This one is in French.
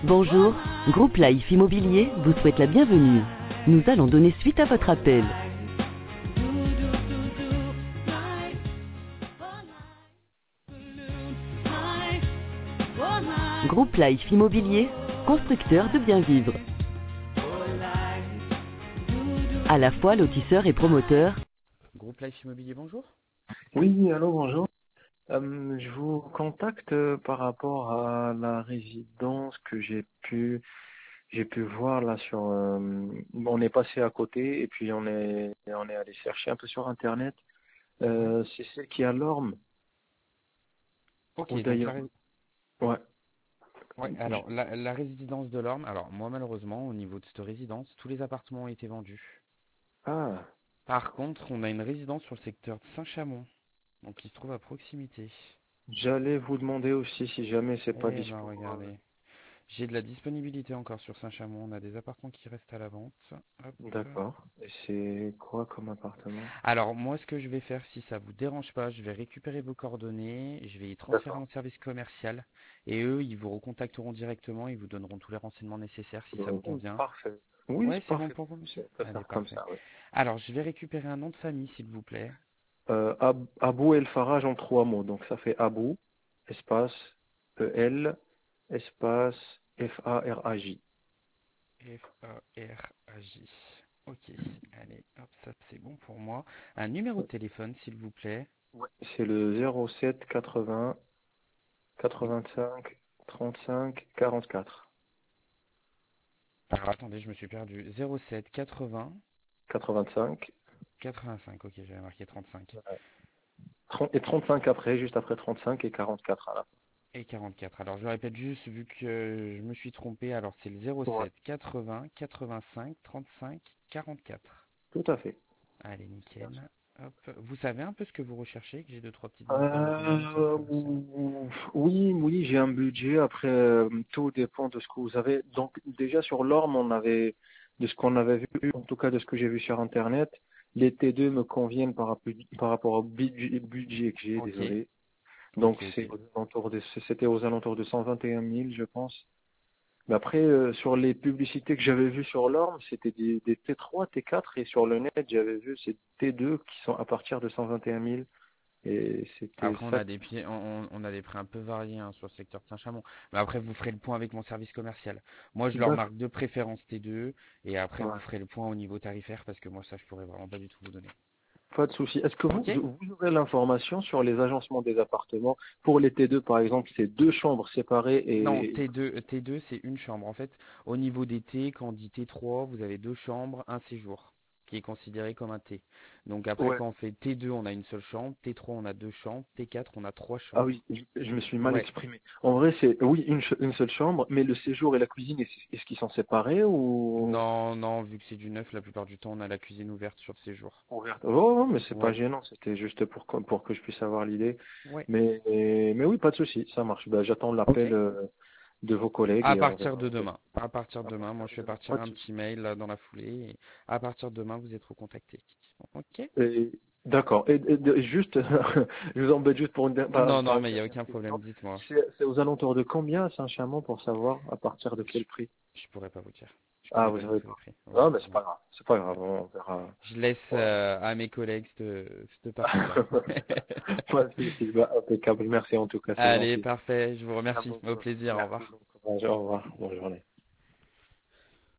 Bonjour, Groupe Life Immobilier vous souhaite la bienvenue. Nous allons donner suite à votre appel. Groupe Life Immobilier, constructeur de bien vivre. À la fois lotisseur et promoteur. Groupe Life Immobilier, bonjour. Oui, allô, bonjour. Je vous contacte par rapport à la résidence que j'ai pu voir là sur. On est passé à côté et puis on est allé chercher un peu sur Internet. C'est celle qui est à Lorme. Ok, Ou donc d'ailleurs. Ouais. ouais, alors la résidence de l'Orme, alors moi malheureusement au niveau de cette résidence, tous les appartements ont été vendus. Ah, Par contre, on a une résidence sur le secteur de Saint-Chamond, donc qui se trouve à proximité. j'allais vous demander aussi si jamais c'est pas Eh ben dispo. regardez, j'ai de la disponibilité encore sur Saint-Chamond, on a des appartements qui restent à la vente. Hop. D'accord. Et c'est quoi comme appartement? Alors moi ce que je vais faire, si ça vous dérange pas, je vais récupérer vos coordonnées, je vais y transférer à D'accord. mon service commercial et eux ils vous recontacteront directement, ils vous donneront tous les renseignements nécessaires si ça vous convient. Parfait. Oui, Ouais, c'est c'est bon parfait. pour vous, monsieur? On peut Allez, faire comme parfait. ça, oui. Alors, je vais récupérer un nom de famille, s'il vous plaît. Abou El Faraj en trois mots. Donc ça fait Abou, espace, E-L, espace, F-A-R-A-J. F-A-R-A-J. Ok, allez, hop, ça c'est bon pour moi. Un numéro de téléphone, s'il vous plaît. Ouais. C'est le 07 80 Oui. 85 35 44. Alors, attendez, je me suis perdu. 07 80 85 85. Ok, j'avais marqué 35. 30 et 35 après, juste après 35 et 44 à la Et 44. Alors, je répète juste, vu que je me suis trompé. Alors, c'est le fin. Ouais, 07 80 85 35 44. tout à fait. Allez, nickel. Hop. Vous savez un peu ce que vous recherchez, que j'ai deux, trois petites infos à vous donner, mon service Euh, commercial. oui, j'ai un budget. Après, tout dépend de ce que vous avez. Donc, déjà sur l'orme, de ce qu'on avait vu, en tout cas de ce que j'ai vu sur Internet, les T2 me conviennent par rapport au budget que j'ai, Ok, désolé. Donc, ok, ok. c'était aux alentours de 121 000, je pense. Mais après, sur les publicités que j'avais vues sur l'orme, c'était des T3, T4, et sur le net, j'avais vu ces T2 qui sont à partir de 121 000. Et c'était Après, on ça. a des pieds, on a des prix un peu variés hein, sur le secteur de Saint-Chamond. Mais après, vous ferez le point avec mon service commercial. Moi, je leur D'accord. marque de préférence T2 et après, vous Ouais. ferez le point au niveau tarifaire parce que moi, ça, je pourrais vraiment pas du tout vous donner. Pas de souci. Est-ce que Ok? vous aurez l'information sur les agencements des appartements? Pour les T2, par exemple, c'est deux chambres séparées Non, et... T2, c'est une chambre. En fait, au niveau des T, quand on dit T3, vous avez deux chambres, un séjour, qui est considéré comme un T. Donc après, Ouais. quand on fait T2, on a une seule chambre, T3, on a deux chambres, T4, on a trois Ah chambres. oui, je me suis mal Ouais. exprimé. En vrai, c'est oui une seule chambre, mais le séjour et la cuisine, est-ce qu'ils sont séparés ou Non, non, vu que c'est du neuf, la plupart du temps, on a la cuisine ouverte sur le séjour. ouverts? Oh, mais c'est pas Ouais. gênant. C'était juste pour que je puisse avoir l'idée. Ouais. Mais oui, pas de souci, ça marche. Ben, j'attends l'appel Ok. de vos collègues À et on partir verra. de demain. À partir de À demain, moi partir je de fais demain. partir Pas de un souci. petit mail là dans la foulée. Et à partir de demain, vous êtes recontacté. Ok? Et- D'accord. Juste, je vous embête juste pour Non, non, une mais il n'y a dernière aucun question. problème, dites-moi. C'est aux alentours de combien à Saint-Chamond pour savoir à partir de Je, quel prix? je pourrais pas vous dire. Je Ah, connais vous pas du savez tout les pas. prix. Ah, Ouais, mais c'est non. pas grave. C'est pas Ouais. grave. On verra. Je laisse Ouais. à mes collègues cette partie-là. Pas de souci. Bah, impeccable. Merci en tout cas, c'est Allez, gentil. parfait. Je vous À remercie. Au beaucoup. plaisir. Au Merci revoir. beaucoup. Au revoir. Bonne journée.